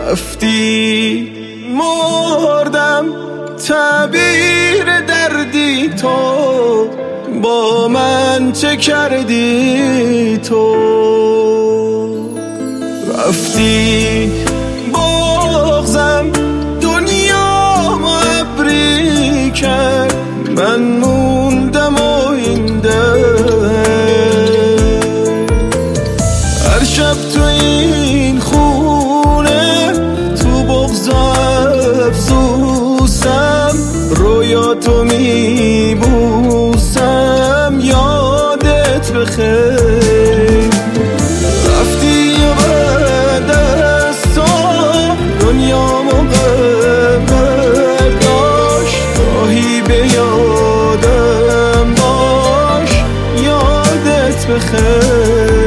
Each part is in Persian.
رفتی مردم تعبیر دردی تو، با من چه کردی تو؟ رفتی بغضم دنیا ابری کرد، من موندم و این هر شب تو این خونه تو بغض افسوسم، رویاتو میبوسم یادت بخیر. رفتی و بعد از تو دنیامو برداشت، گاهی به یادم باش یادت بخیر.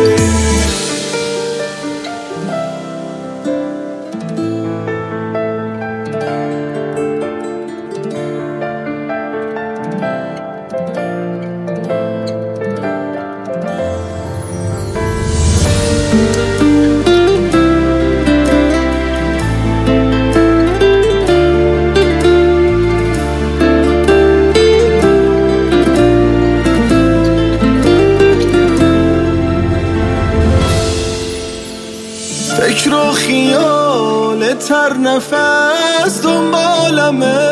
فکر و خیالت هر نفس دنبالمه،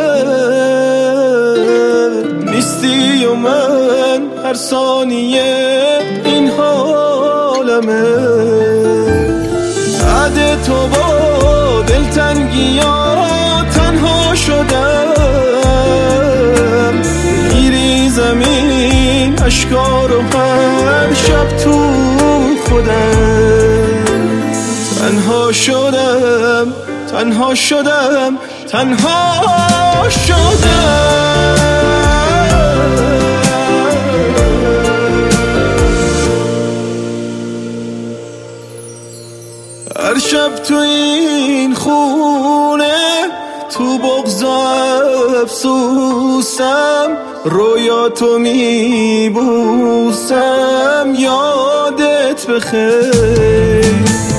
نیستی و من هر ثانیه این حالمه. بعد تو با دلتنگی ها تنها شدم، میری زمین اشکا رو هر شب تو خودم. تنها شدم تنها شدم تنها شدم. هر شب تو این خونه تو بغض افسوسم، رویاتو میبوسم یادت بخیر.